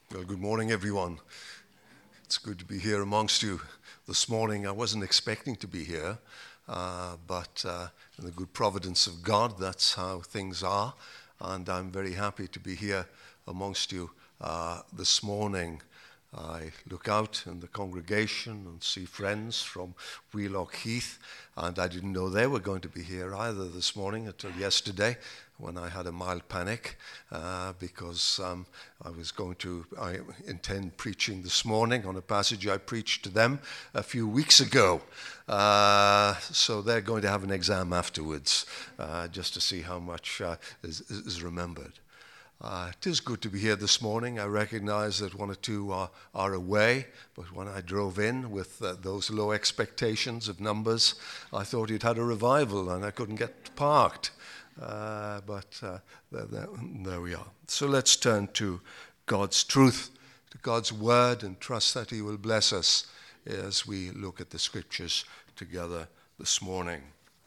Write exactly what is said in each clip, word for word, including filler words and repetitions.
Well, good morning, everyone. It's good to be here amongst you this morning. I wasn't expecting to be here, uh, but uh, in the good providence of God, that's how things are. And I'm very happy to be here amongst you uh, this morning. I look out in the congregation and see friends from Wheelock Heath, and I didn't know they were going to be here either this morning until yesterday, when I had a mild panic uh, because um, I was going to, I intend preaching this morning on a passage I preached to them a few weeks ago. Uh, so they're going to have an exam afterwards uh, just to see how much uh, is, is remembered. Uh, it is good to be here this morning. I recognize that one or two are, are away, but when I drove in with uh, those low expectations of numbers, I thought you'd had a revival and I couldn't get parked. Uh, but uh, there, there, there we are. So let's turn to God's truth, to God's word, and trust that he will bless us as we look at the scriptures together this morning.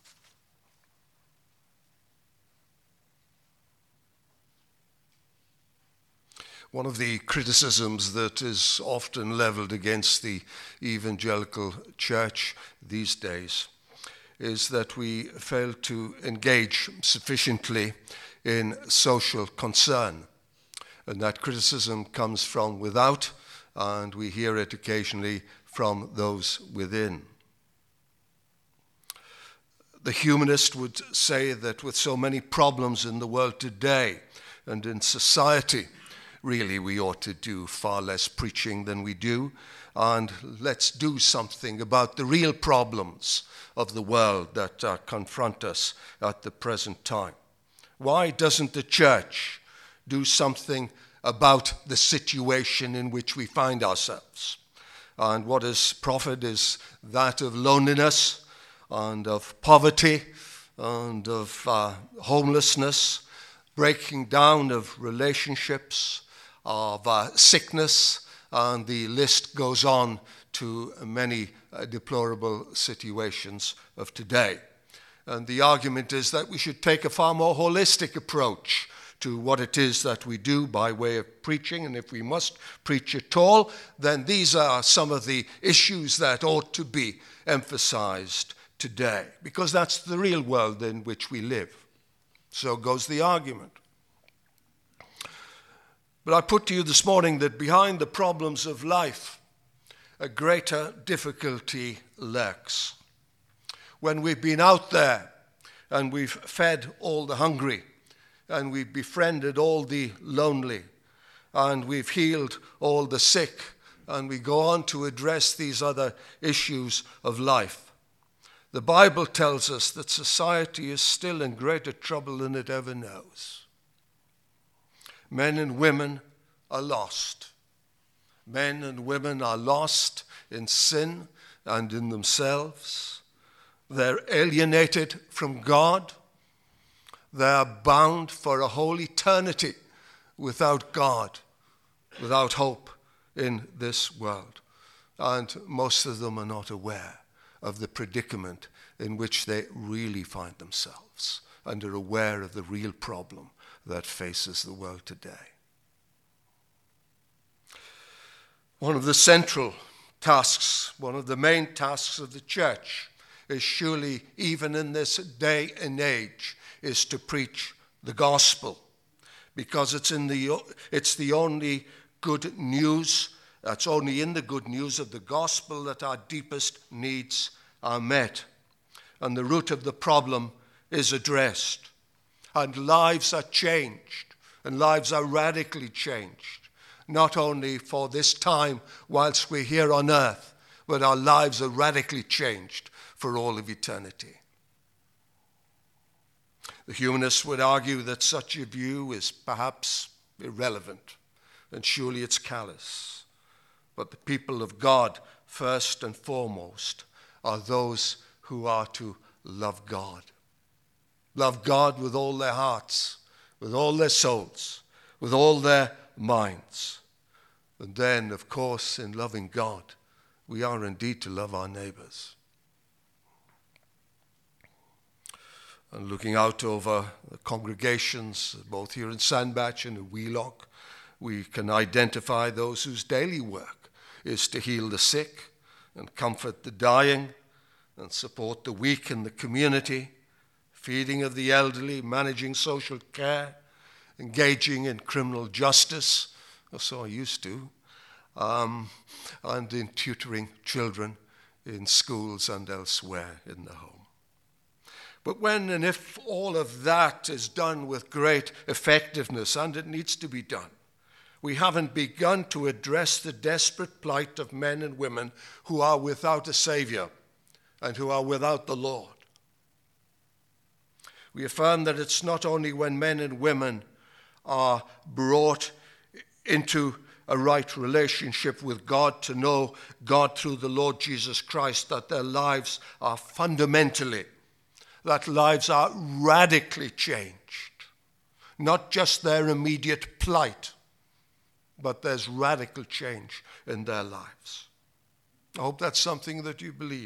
One of the criticisms that is often leveled against the evangelical church these days is that we fail to engage sufficiently in social concern. And that criticism comes from without, and we hear it occasionally from those within. The humanist would say that with so many problems in the world today and in society, really we ought to do far less preaching than we do, and let's do something about the real problems of the world that uh, confront us at the present time. Why doesn't the church do something about the situation in which we find ourselves? And what is profit is that of loneliness and of poverty and of uh, homelessness, breaking down of relationships, of uh, sickness, and the list goes on to many uh, deplorable situations of today. And the argument is that we should take a far more holistic approach to what it is that we do by way of preaching, and if we must preach at all, then these are some of the issues that ought to be emphasized today, because that's the real world in which we live. So goes the argument. But I put to you this morning that behind the problems of life, a greater difficulty lurks. When we've been out there and we've fed all the hungry, and we've befriended all the lonely, and we've healed all the sick, and we go on to address these other issues of life, the Bible tells us that society is still in greater trouble than it ever knows. Men and women are lost. Men and women are lost in sin and in themselves. They're alienated from God. They are bound for a whole eternity without God, without hope in this world. And most of them are not aware of the predicament in which they really find themselves and are aware of the real problem that faces the world today. One of the central tasks, one of the main tasks of the church is surely, even in this day and age, is to preach the gospel, because it's in the it's the only good news, it's only in the good news of the gospel that our deepest needs are met, and the root of the problem is addressed. And lives are changed, and lives are radically changed, not only for this time whilst we're here on earth, but our lives are radically changed for all of eternity. The humanists would argue that such a view is perhaps irrelevant, and surely it's callous. But the people of God, first and foremost, are those who are to love God. Love God with all their hearts, with all their souls, with all their minds. And then, of course, in loving God, we are indeed to love our neighbors. And looking out over the congregations, both here in Sandbach and in Wheelock, we can identify those whose daily work is to heal the sick and comfort the dying and support the weak in the community, feeding of the elderly, managing social care, engaging in criminal justice, or so I used to, um, and in tutoring children in schools and elsewhere in the home. But when and if all of that is done with great effectiveness, and it needs to be done, we haven't begun to address the desperate plight of men and women who are without a Savior and who are without the Lord. We affirm that it's not only when men and women are brought into a right relationship with God, to know God through the Lord Jesus Christ, that their lives are fundamentally, that lives are radically changed. Not just their immediate plight, but there's radical change in their lives. I hope that's something that you believe.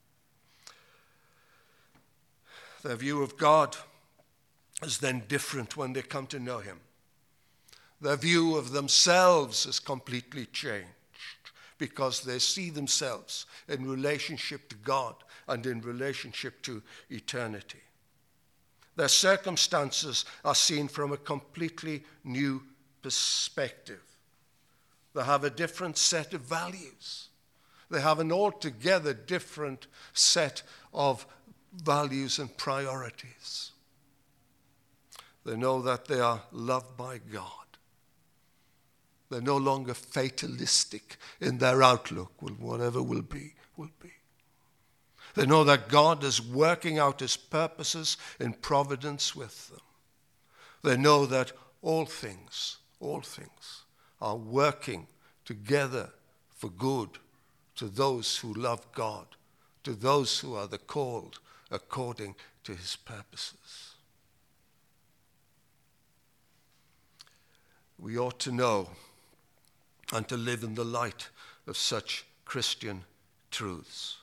Their view of God is then different when they come to know him. Their view of themselves is completely changed because they see themselves in relationship to God and in relationship to eternity. Their circumstances are seen from a completely new perspective. They have a different set of values. They have an altogether different set of values and priorities. They know that they are loved by God. They're no longer fatalistic in their outlook. Well, whatever will be, will be. They know that God is working out his purposes in providence with them. They know that all things, all things are working together for good to those who love God, to those who are the called according to his purposes. We ought to know and to live in the light of such Christian truths.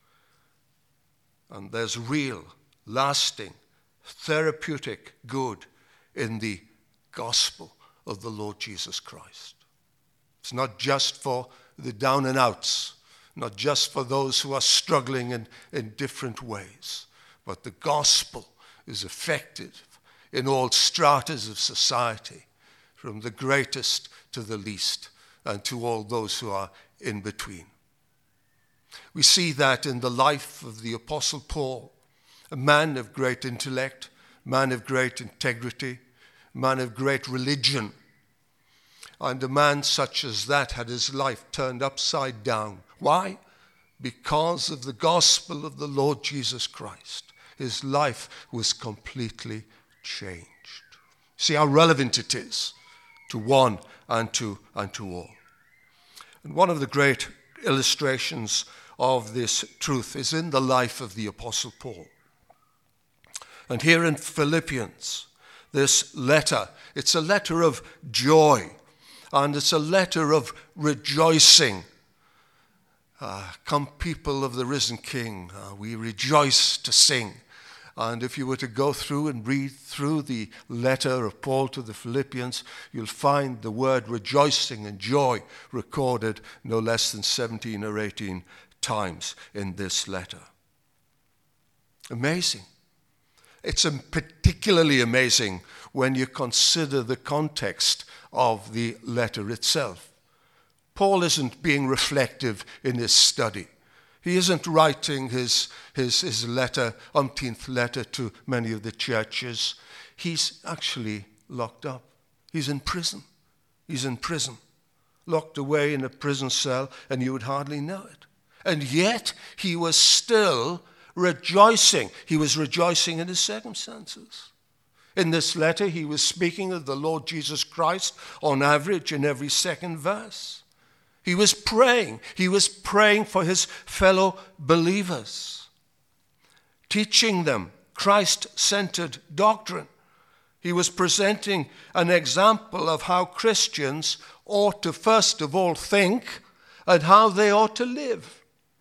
And there's real, lasting, therapeutic good in the gospel of the Lord Jesus Christ. It's not just for the down and outs, not just for those who are struggling in, in different ways, but the gospel is effective in all stratas of society, from the greatest to the least, and to all those who are in between. We see that in the life of the Apostle Paul, a man of great intellect, man of great integrity, man of great religion. And a man such as that had his life turned upside down. Why? Because of the gospel of the Lord Jesus Christ. His life was completely changed. See how relevant it is to one and to, and to all. And one of the great illustrations of this truth is in the life of the Apostle Paul. And here in Philippians, this letter, it's a letter of joy, and it's a letter of rejoicing. Uh, come, people of the risen King, uh, we rejoice to sing. And if you were to go through and read through the letter of Paul to the Philippians, you'll find the word rejoicing and joy recorded no less than seventeen or eighteen times in this letter. Amazing. It's particularly amazing when you consider the context of the letter itself. Paul isn't being reflective in his study. He isn't writing his, his, his letter, umpteenth letter to many of the churches. He's actually locked up. He's in prison. He's in prison, locked away in a prison cell, and you would hardly know it. And yet, he was still rejoicing. He was rejoicing in his circumstances. In this letter, he was speaking of the Lord Jesus Christ on average in every second verse. He was praying. He was praying for his fellow believers, teaching them Christ-centered doctrine. He was presenting an example of how Christians ought to first of all think and how they ought to live.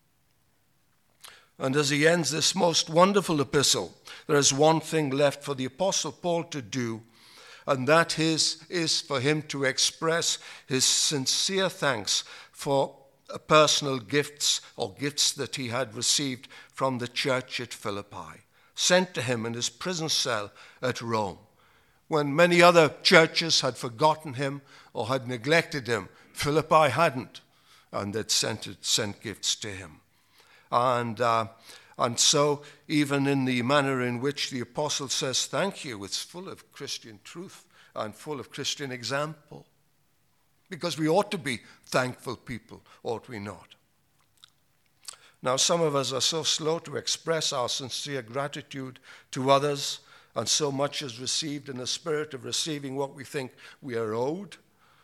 And as he ends this most wonderful epistle, there is one thing left for the Apostle Paul to do, And that is, is for him to express his sincere thanks for personal gifts or gifts that he had received from the church at Philippi, sent to him in his prison cell at Rome. When many other churches had forgotten him or had neglected him, Philippi hadn't, and they'd sent, it, sent gifts to him. And, uh, and so even in the manner in which the apostle says thank you, it's full of Christian truth and full of Christian example. Because we ought to be thankful people, ought we not? Now, some of us are so slow to express our sincere gratitude to others, and so much is received in the spirit of receiving what we think we are owed.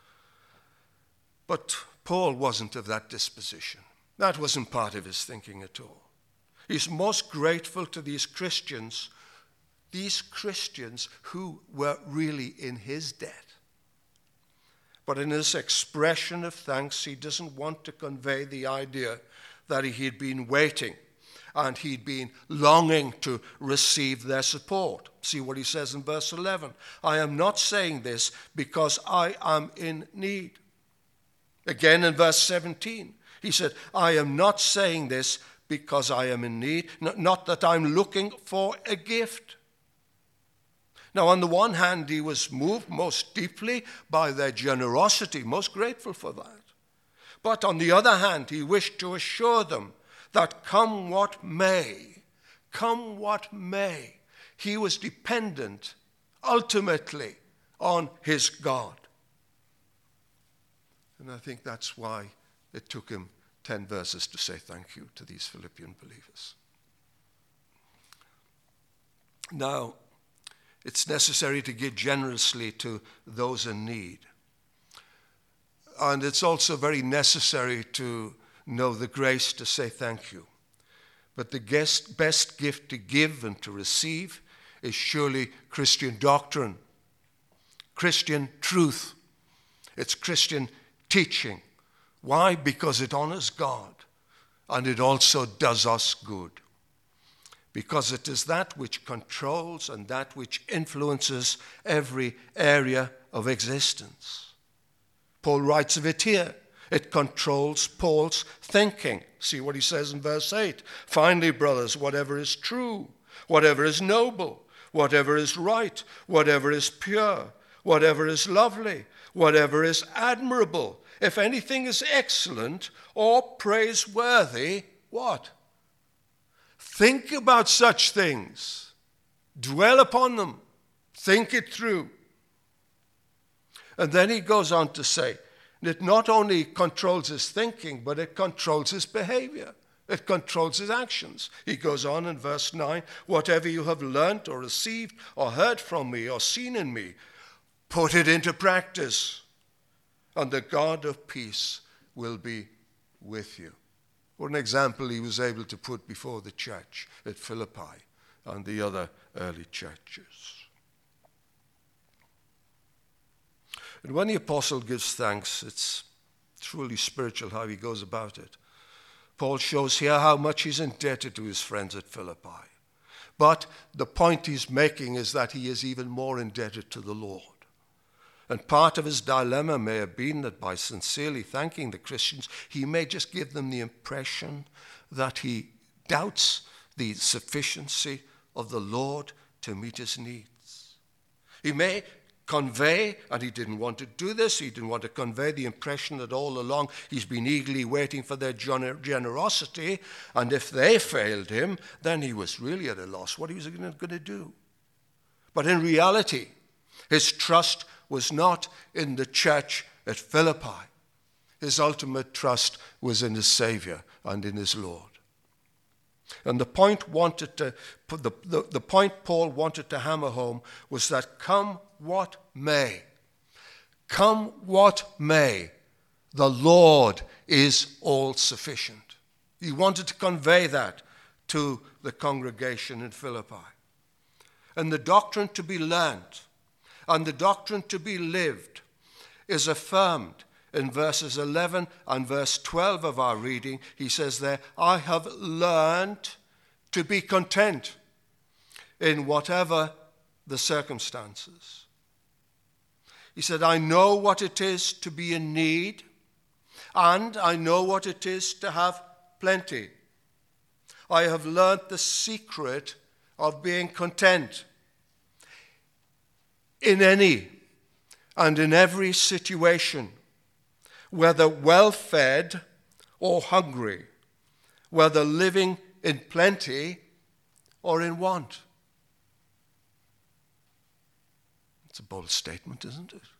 But Paul wasn't of that disposition. That wasn't part of his thinking at all. He's most grateful to these Christians, these Christians who were really in his debt. But in his expression of thanks, he doesn't want to convey the idea that he had been waiting and he'd been longing to receive their support. See what he says in verse eleven. I am not saying this because I am in need. Again in verse seventeen, he said, I am not saying this because I am in need, not that I'm looking for a gift. Now, on the one hand, he was moved most deeply by their generosity, most grateful for that. But on the other hand, he wished to assure them that come what may, come what may, he was dependent ultimately on his God. And I think that's why it took him ten verses to say thank you to these Philippian believers. Now, it's necessary to give generously to those in need. And it's also very necessary to know the grace to say thank you. But the best gift to give and to receive is surely Christian doctrine, Christian truth. It's Christian teaching. Why? Because it honors God and it also does us good. Because it is that which controls and that which influences every area of existence. Paul writes of it here. It controls Paul's thinking. See what he says in verse eight. Finally, brothers, whatever is true, whatever is noble, whatever is right, whatever is pure, whatever is lovely, whatever is admirable, if anything is excellent or praiseworthy, what? Think about such things. Dwell upon them. Think it through. And then he goes on to say, it not only controls his thinking, but it controls his behavior. It controls his actions. He goes on in verse nine, whatever you have learnt or received or heard from me or seen in me, put it into practice, and the God of peace will be with you. What an example he was able to put before the church at Philippi and the other early churches. And when the apostle gives thanks, it's truly spiritual how he goes about it. Paul shows here how much he's indebted to his friends at Philippi. But the point he's making is that he is even more indebted to the Lord. And part of his dilemma may have been that by sincerely thanking the Christians, he may just give them the impression that he doubts the sufficiency of the Lord to meet his needs. He may convey, and he didn't want to do this, he didn't want to convey the impression that all along he's been eagerly waiting for their gener- generosity, and if they failed him, then he was really at a loss. What he was going to do? But in reality, his trust was not in the church at Philippi. His ultimate trust was in his Savior and in his Lord. And the point wanted to the, the, the point Paul wanted to hammer home was that come what may, come what may, the Lord is all sufficient. He wanted to convey that to the congregation in Philippi. And the doctrine to be learned and the doctrine to be lived is affirmed in verses eleven and verse twelve of our reading. He says there, I have learned to be content in whatever the circumstances. He said, I know what it is to be in need, and I know what it is to have plenty. I have learnt the secret of being content in any and in every situation, whether well-fed or hungry, whether living in plenty or in want. It's a bold statement, isn't it?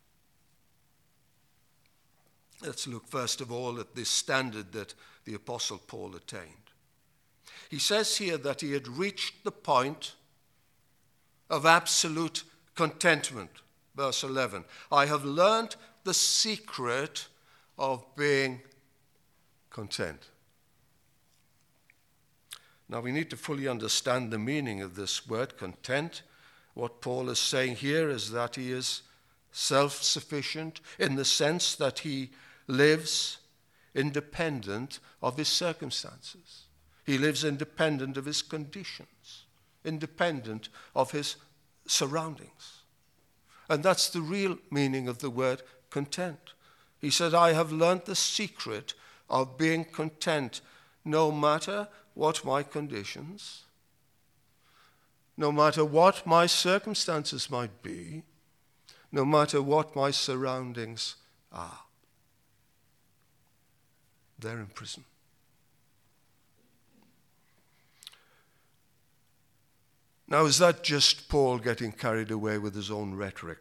Let's look first of all at this standard that the Apostle Paul attained. He says here that he had reached the point of absolute contentment. Verse eleven, I have learned the secret of being content. Now we need to fully understand the meaning of this word content. What Paul is saying here is that he is self-sufficient in the sense that he lives independent of his circumstances. He lives independent of his conditions, independent of his surroundings. And that's the real meaning of the word content. He said, I have learned the secret of being content no matter what my conditions, no matter what my circumstances might be, no matter what my surroundings are. They're in prison. Now, is that just Paul getting carried away with his own rhetoric?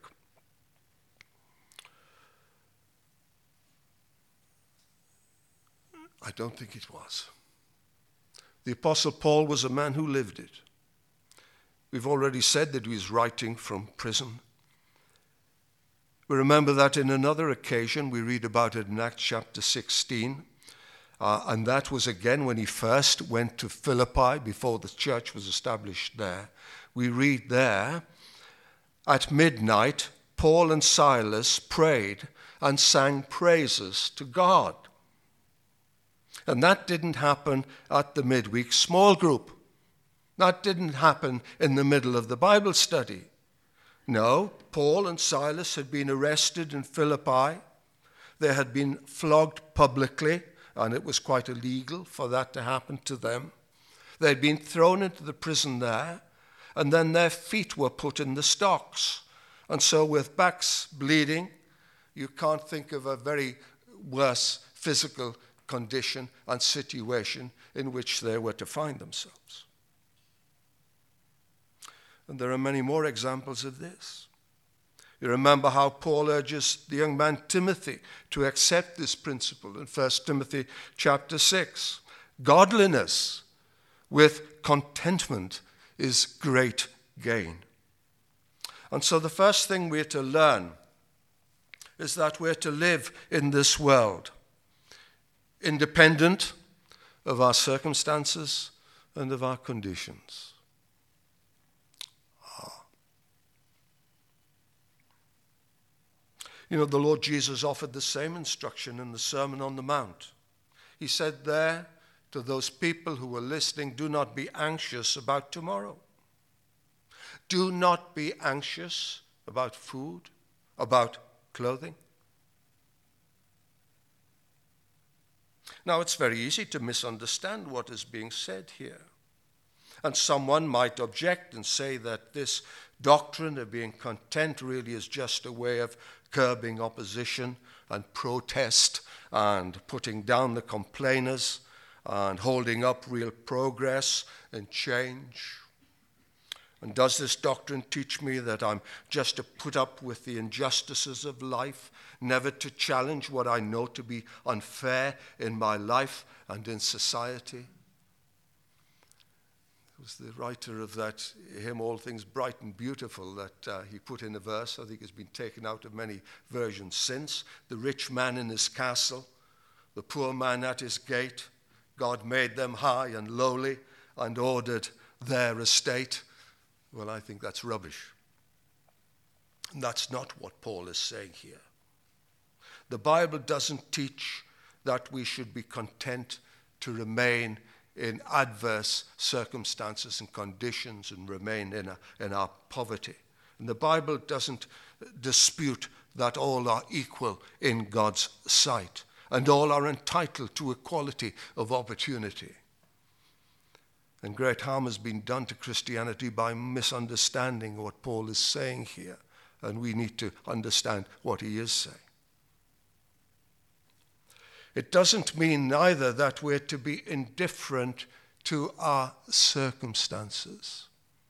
I don't think it was. The Apostle Paul was a man who lived it. We've already said that he was writing from prison. We remember that in another occasion, we read about it in Acts chapter sixteen, uh, and that was again when he first went to Philippi before the church was established there. We read there, at midnight, Paul and Silas prayed and sang praises to God. And that didn't happen at the midweek small group. That didn't happen in the middle of the Bible study. No, Paul and Silas had been arrested in Philippi. They had been flogged publicly, and it was quite illegal for that to happen to them. They had been thrown into the prison there, and then their feet were put in the stocks. And so with backs bleeding, you can't think of a very worse physical condition and situation in which they were to find themselves. And there are many more examples of this. You remember how Paul urges the young man Timothy to accept this principle in First Timothy chapter six. Godliness with contentment is great gain. And so the first thing we're to learn is that we're to live in this world independent of our circumstances and of our conditions. Ah. You know, the Lord Jesus offered the same instruction in the Sermon on the Mount. He said there to those people who were listening, do not be anxious about tomorrow. Do not be anxious about food, about clothing. Now, it's very easy to misunderstand what is being said here. And someone might object and say that this doctrine of being content really is just a way of curbing opposition and protest and putting down the complainers and holding up real progress and change. And does this doctrine teach me that I'm just to put up with the injustices of life, never to challenge what I know to be unfair in my life and in society? It was the writer of that hymn, All Things Bright and Beautiful, that uh, he put in a verse. I think it's been taken out of many versions since. The rich man in his castle, the poor man at his gate, God made them high and lowly and ordered their estate. Well, I think that's rubbish. And that's not what Paul is saying here. The Bible doesn't teach that we should be content to remain in adverse circumstances and conditions and remain in, a, in our poverty. And the Bible doesn't dispute that all are equal in God's sight and all are entitled to equality of opportunity. And great harm has been done to Christianity by misunderstanding what Paul is saying here. And we need to understand what he is saying. It doesn't mean neither that we're to be indifferent to our circumstances.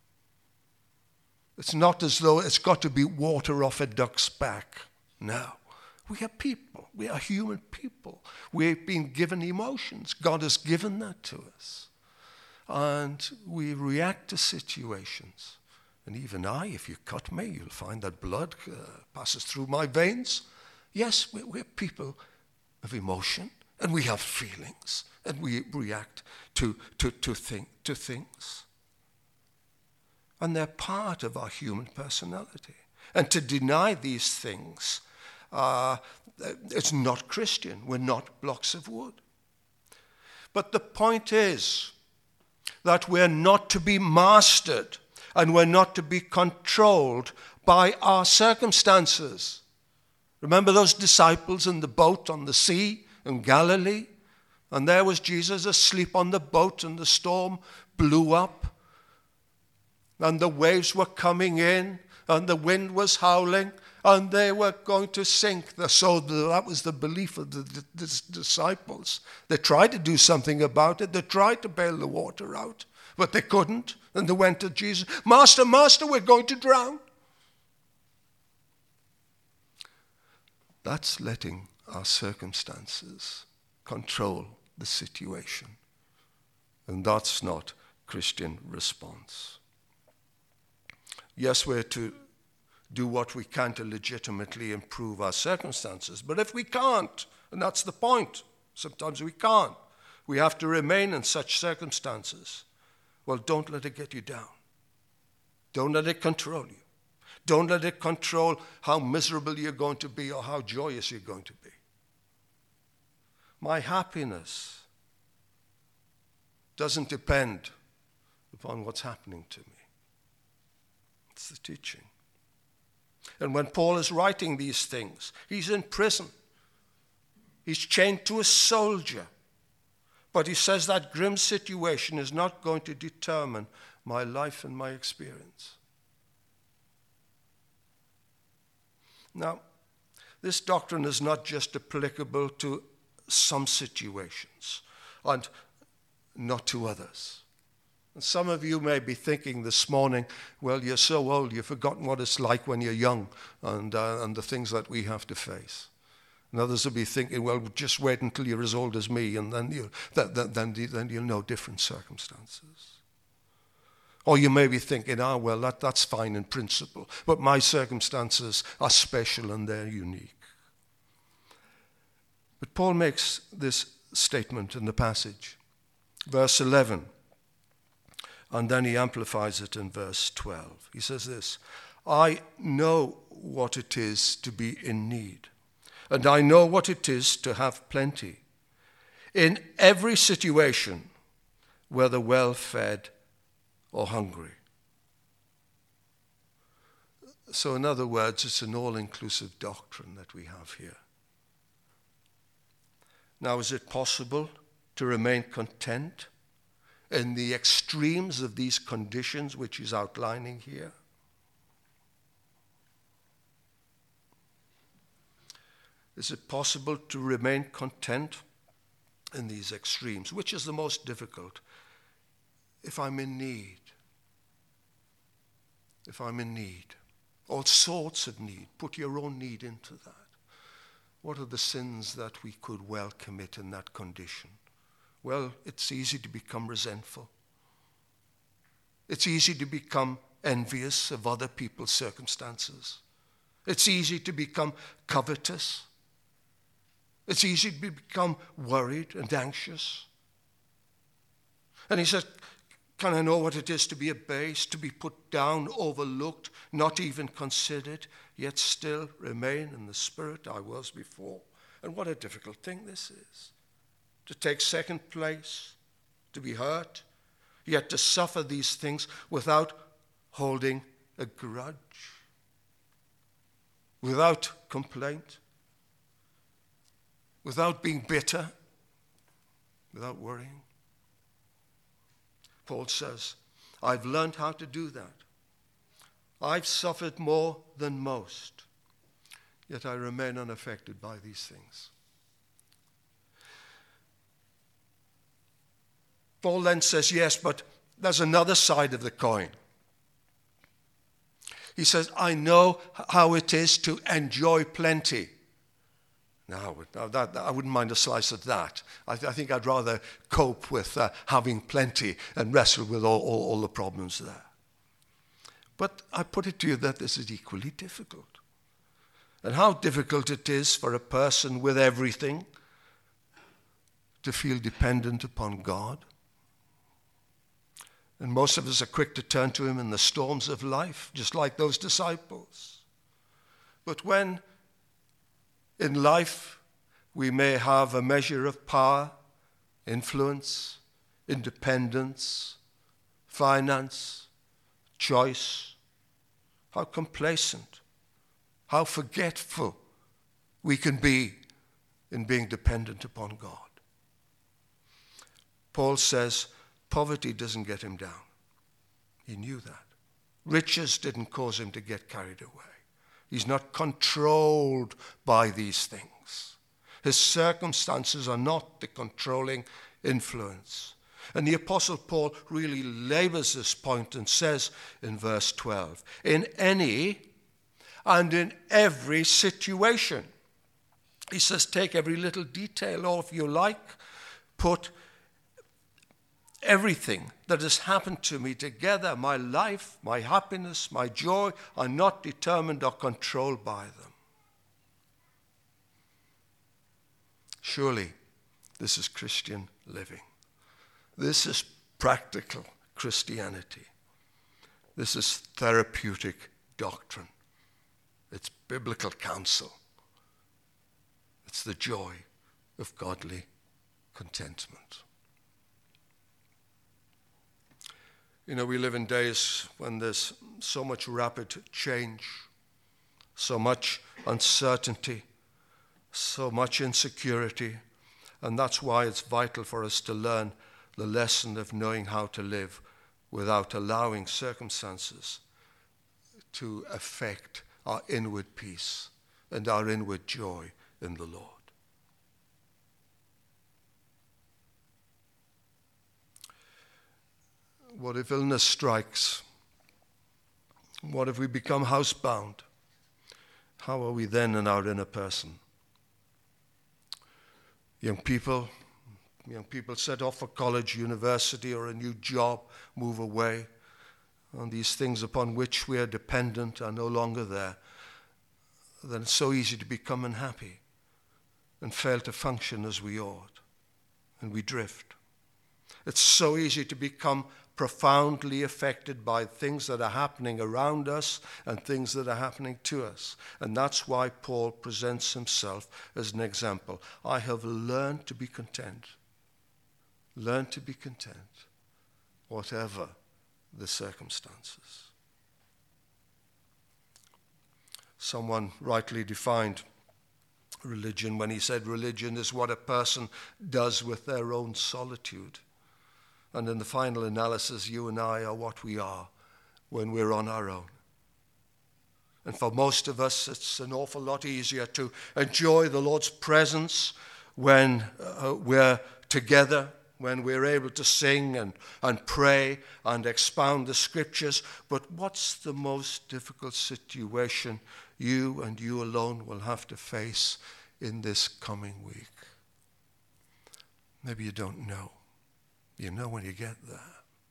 It's not as though it's got to be water off a duck's back. No. We are people. We are human people. We've been given emotions. God has given that to us. And we react to situations. And even I, if you cut me, you'll find that blood uh, passes through my veins. Yes, we're, we're people of emotion, and we have feelings, and we react to, to, to, think, to things. And they're part of our human personality. And to deny these things, uh, it's not Christian. We're not blocks of wood. But the point is that we're not to be mastered and we're not to be controlled by our circumstances. Remember those disciples in the boat on the sea in Galilee? And there was Jesus asleep on the boat and the storm blew up. And the waves were coming in and the wind was howling and they were going to sink. So that was the belief of the disciples. They tried to do something about it. They tried to bail the water out, but they couldn't. And they went to Jesus. Master, Master, we're going to drown. That's letting our circumstances control the situation. And that's not Christian response. Yes, we're to do what we can to legitimately improve our circumstances. But if we can't, and that's the point, sometimes we can't, we have to remain in such circumstances. Well, don't let it get you down. Don't let it control you. Don't let it control how miserable you're going to be or how joyous you're going to be. My happiness doesn't depend upon what's happening to me. It's the teaching. And when Paul is writing these things, he's in prison. He's chained to a soldier. But he says that grim situation is not going to determine my life and my experience. Now, this doctrine is not just applicable to some situations and not to others. And some of you may be thinking this morning, well, you're so old, you've forgotten what it's like when you're young and, uh, and the things that we have to face. And others will be thinking, well, just wait until you're as old as me and then you'll, that, that, then, then you'll know different circumstances. Or you may be thinking, ah, well, that, that's fine in principle, but my circumstances are special and they're unique. But Paul makes this statement in the passage, verse eleven, and then he amplifies it in verse twelve. He says this, I know what it is to be in need, and I know what it is to have plenty. In every situation, whether well-fed or hungry. So in other words, it's an all-inclusive doctrine that we have here. Now, is it possible to remain content in the extremes of these conditions which he's outlining here? Is it possible to remain content in these extremes? Which is the most difficult? If I'm in need. If I'm in need. All sorts of need. Put your own need into that. What are the sins that we could well commit in that condition? Well, it's easy to become resentful. It's easy to become envious of other people's circumstances. It's easy to become covetous. It's easy to become worried and anxious. And he says, can I know what it is to be abased, to be put down, overlooked, not even considered, yet still remain in the spirit I was before? And what a difficult thing this is. To take second place, to be hurt, yet to suffer these things without holding a grudge. without complaint, without being bitter, without worrying. Paul says, I've learned how to do that. I've suffered more than most, yet I remain unaffected by these things. Paul then says, yes, but there's another side of the coin. He says, I know how it is to enjoy plenty. Now, that, I wouldn't mind a slice of that. I, th- I think I'd rather cope with uh, having plenty and wrestle with all, all, all the problems there. But I put it to you that this is equally difficult. And how difficult it is for a person with everything to feel dependent upon God. And most of us are quick to turn to him in the storms of life, just like those disciples. But when in life we may have a measure of power, influence, independence, finance, choice, how complacent, how forgetful we can be in being dependent upon God. Paul says, poverty doesn't get him down. He knew that. Riches didn't cause him to get carried away. He's not controlled by these things. His circumstances are not the controlling influence. And the Apostle Paul really labors this point and says in verse twelve, in any and in every situation. He says, take every little detail, or if you like, put everything that has happened to me together, my life, my happiness, my joy, are not determined or controlled by them. Surely, this is Christian living. This is practical Christianity. This is therapeutic doctrine. It's biblical counsel. It's the joy of godly contentment. You know, we live in days when there's so much rapid change, so much uncertainty, so much insecurity, and that's why it's vital for us to learn the lesson of knowing how to live without allowing circumstances to affect our inward peace and our inward joy in the Lord. What if illness strikes? What if we become housebound? How are we then in our inner person? Young people, young people set off for college, university, or a new job, move away, and these things upon which we are dependent are no longer there. Then it's so easy to become unhappy and fail to function as we ought, and we drift. It's so easy to become profoundly affected by things that are happening around us and things that are happening to us. And that's why Paul presents himself as an example. I have learned to be content. Learn to be content, whatever the circumstances. Someone rightly defined religion when he said religion is what a person does with their own solitude. And in the final analysis, you and I are what we are when we're on our own. And for most of us, it's an awful lot easier to enjoy the Lord's presence when uh, we're together, when we're able to sing and, and pray and expound the scriptures. But what's the most difficult situation you and you alone will have to face in this coming week? Maybe you don't know. You know when you get there.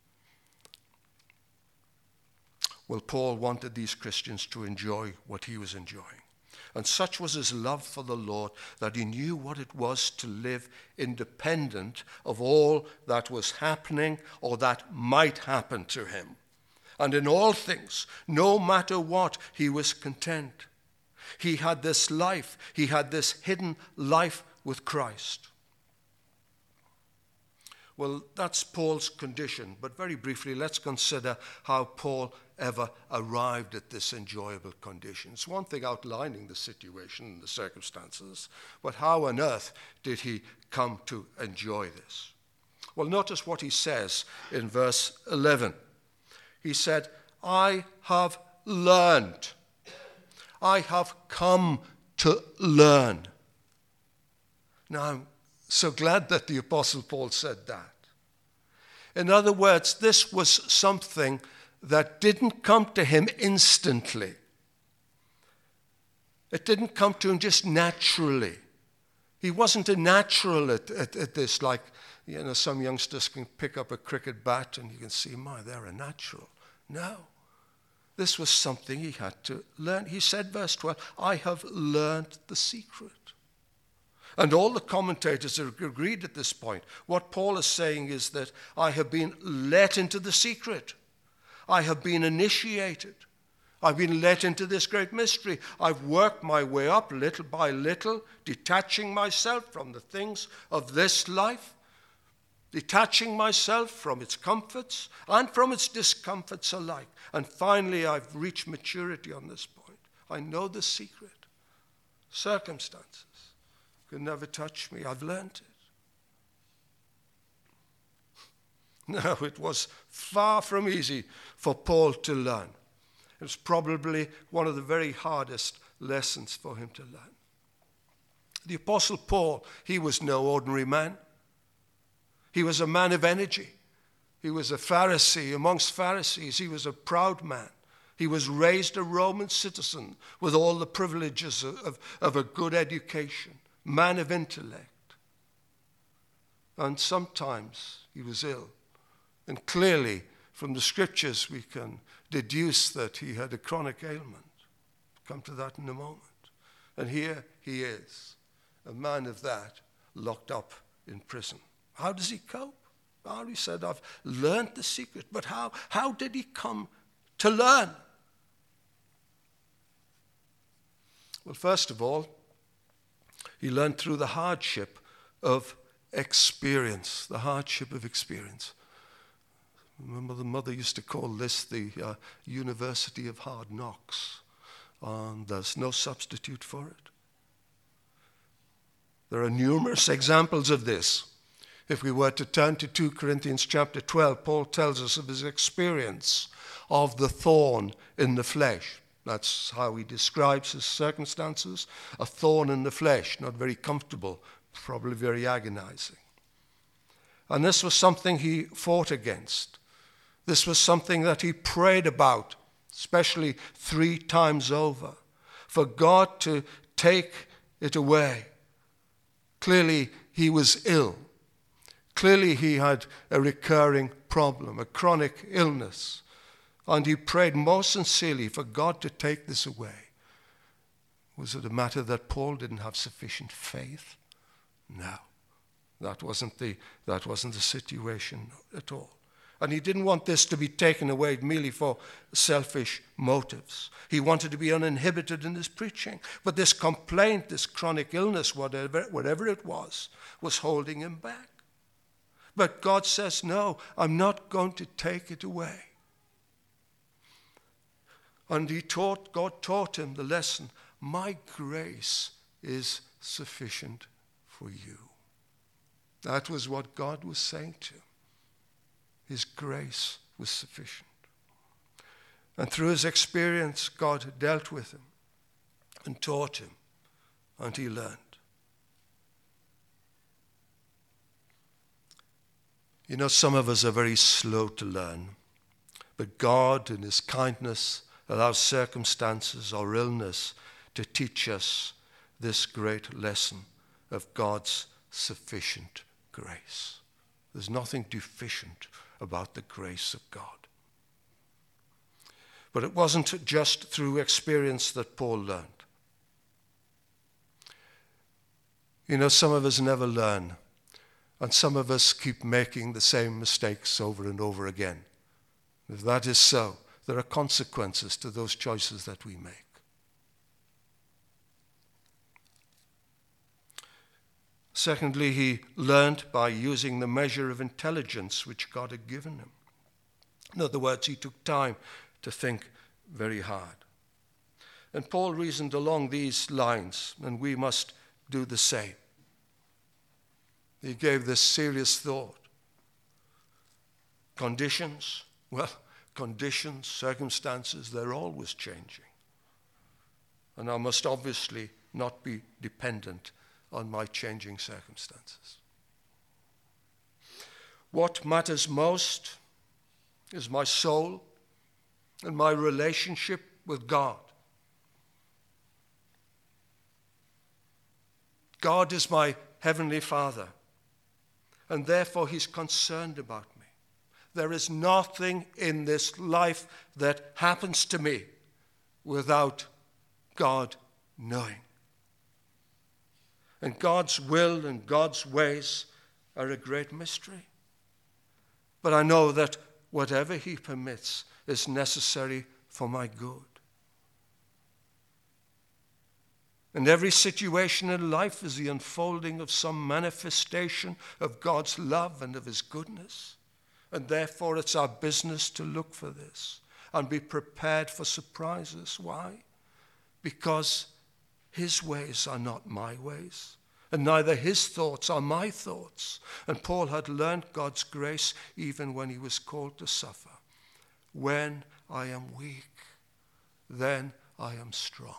Well, Paul wanted these Christians to enjoy what he was enjoying. And such was his love for the Lord that he knew what it was to live independent of all that was happening or that might happen to him. And in all things, no matter what, he was content. He had this life, he had this hidden life with Christ. Well, that's Paul's condition. But very briefly, let's consider how Paul ever arrived at this enjoyable condition. It's one thing outlining the situation and the circumstances, but how on earth did he come to enjoy this? Well, notice what he says in verse eleven. He said, I have learned. I have come to learn. Now, I'm so glad that the Apostle Paul said that. In other words, this was something that didn't come to him instantly. It didn't come to him just naturally. He wasn't a natural at, at, at this, like, you know, some youngsters can pick up a cricket bat and you can see, my, they're a natural. No. This was something he had to learn. He said, verse twelve, I have learned the secret. And all the commentators have agreed at this point. What Paul is saying is that I have been let into the secret. I have been initiated. I've been let into this great mystery. I've worked my way up little by little, detaching myself from the things of this life, detaching myself from its comforts and from its discomforts alike. And finally, I've reached maturity on this point. I know the secret. Circumstances can never touch me. I've learned it. No, it was far from easy for Paul to learn. It was probably one of the very hardest lessons for him to learn. The Apostle Paul, he was no ordinary man. He was a man of energy. He was a Pharisee amongst Pharisees. He was a proud man. He was raised a Roman citizen with all the privileges of, of, of a good education. Man of intellect. And sometimes he was ill. And clearly, from the scriptures, we can deduce that he had a chronic ailment. We'll come to that in a moment. And here he is, a man of that, locked up in prison. How does he cope? Well, he said, I've learned the secret. But how, how did he come to learn? Well, first of all, he learned through the hardship of experience, the hardship of experience. Remember, the mother used to call this the uh, University of Hard Knocks, and there's no substitute for it. There are numerous examples of this. If we were to turn to Second Corinthians chapter twelve, Paul tells us of his experience of the thorn in the flesh. That's how he describes his circumstances. A thorn in the flesh, not very comfortable, probably very agonizing. And this was something he fought against. This was something that he prayed about, especially three times over, for God to take it away. Clearly, he was ill. Clearly, he had a recurring problem, a chronic illness. And he prayed most sincerely for God to take this away. Was it a matter that Paul didn't have sufficient faith? No, that wasn't the, that wasn't the situation at all. And he didn't want this to be taken away merely for selfish motives. He wanted to be uninhibited in his preaching. But this complaint, this chronic illness, whatever, whatever it was, was holding him back. But God says, no, I'm not going to take it away. And he taught, God taught him the lesson, my grace is sufficient for you. That was what God was saying to him. His grace was sufficient. And through his experience, God dealt with him and taught him, and he learned. You know, some of us are very slow to learn, but God in his kindness allows circumstances or illness to teach us this great lesson of God's sufficient grace. There's nothing deficient about the grace of God. But it wasn't just through experience that Paul learned. You know, some of us never learn, and some of us keep making the same mistakes over and over again. If that is so, there are consequences to those choices that we make. Secondly, he learned by using the measure of intelligence which God had given him. In other words, he took time to think very hard. And Paul reasoned along these lines, and we must do the same. He gave this serious thought. Conditions, well, conditions, circumstances, they're always changing. And I must obviously not be dependent on my changing circumstances. What matters most is my soul and my relationship with God. God is my heavenly Father, and therefore he's concerned about me. There is nothing in this life that happens to me without God knowing. And God's will and God's ways are a great mystery. But I know that whatever he permits is necessary for my good. And every situation in life is the unfolding of some manifestation of God's love and of his goodness. And therefore it's our business to look for this and be prepared for surprises. Why? Because his ways are not my ways, and neither his thoughts are my thoughts. And Paul had learned God's grace even when he was called to suffer. When I am weak, then I am strong.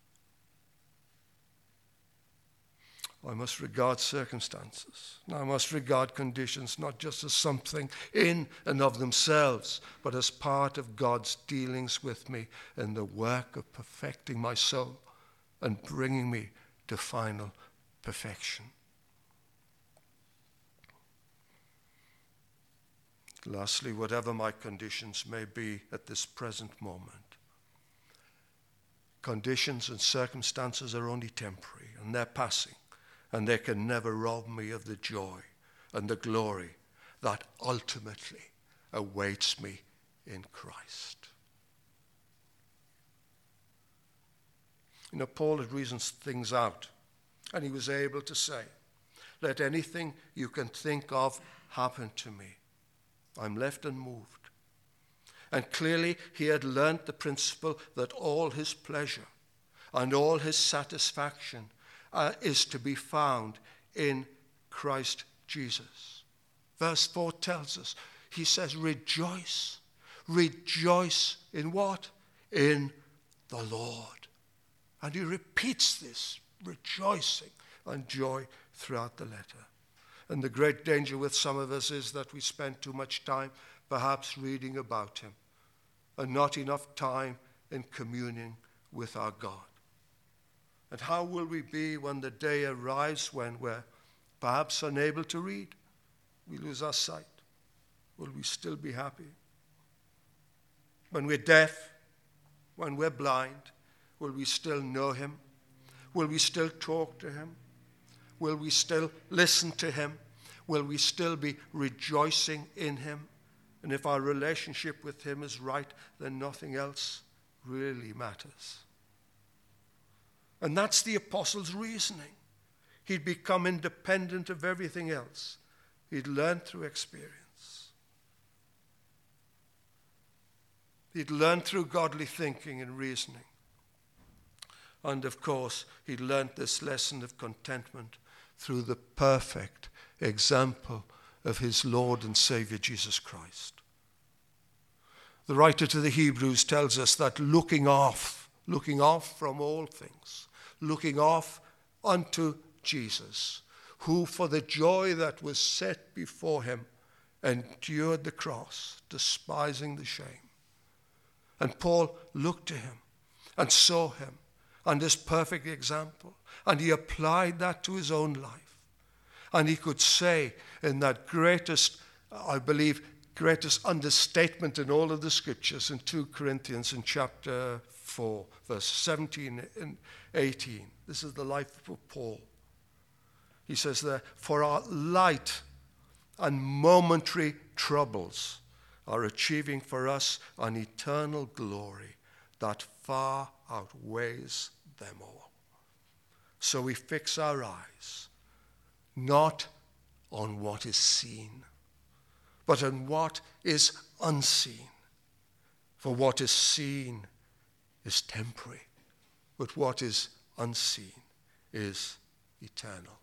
I must regard circumstances. I must regard conditions not just as something in and of themselves, but as part of God's dealings with me in the work of perfecting my soul and bringing me to final perfection. Lastly, whatever my conditions may be at this present moment, conditions and circumstances are only temporary, and they're passing. And they can never rob me of the joy and the glory that ultimately awaits me in Christ. You know, Paul had reasoned things out, and he was able to say, let anything you can think of happen to me. I'm left unmoved. And clearly he had learnt the principle that all his pleasure and all his satisfaction Uh, is to be found in Christ Jesus. Verse four tells us, he says, rejoice. Rejoice in what? In the Lord. And he repeats this, rejoicing and joy throughout the letter. And the great danger with some of us is that we spend too much time perhaps reading about him and not enough time in communing with our God. And how will we be when the day arrives when we're perhaps unable to read? We lose our sight. Will we still be happy? When we're deaf, when we're blind, will we still know him? Will we still talk to him? Will we still listen to him? Will we still be rejoicing in him? And if our relationship with him is right, then nothing else really matters. And that's the apostle's reasoning. He'd become independent of everything else. He'd learned through experience. He'd learned through godly thinking and reasoning. And of course, he'd learned this lesson of contentment through the perfect example of his Lord and Savior Jesus Christ. The writer to the Hebrews tells us that looking off, looking off from all things, looking off unto Jesus, who for the joy that was set before him endured the cross, despising the shame. And Paul looked to him and saw him and his perfect example, and he applied that to his own life. And he could say in that greatest, I believe, greatest understatement in all of the scriptures in Second Corinthians in chapter four, verse seventeen and eighteen. This is the life of Paul. He says there, for our light and momentary troubles are achieving for us an eternal glory that far outweighs them all. So we fix our eyes not on what is seen, but on what is unseen. For what is seen is temporary, but what is unseen is eternal.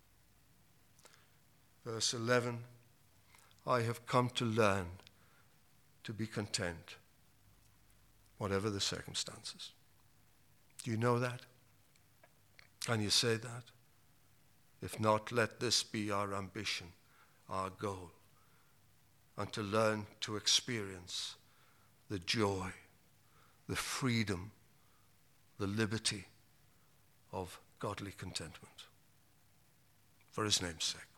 Verse eleven, I have come to learn to be content, whatever the circumstances. Do you know that? Can you say that? If not, let this be our ambition, our goal, and to learn to experience the joy, the freedom, the liberty of godly contentment. For his name's sake.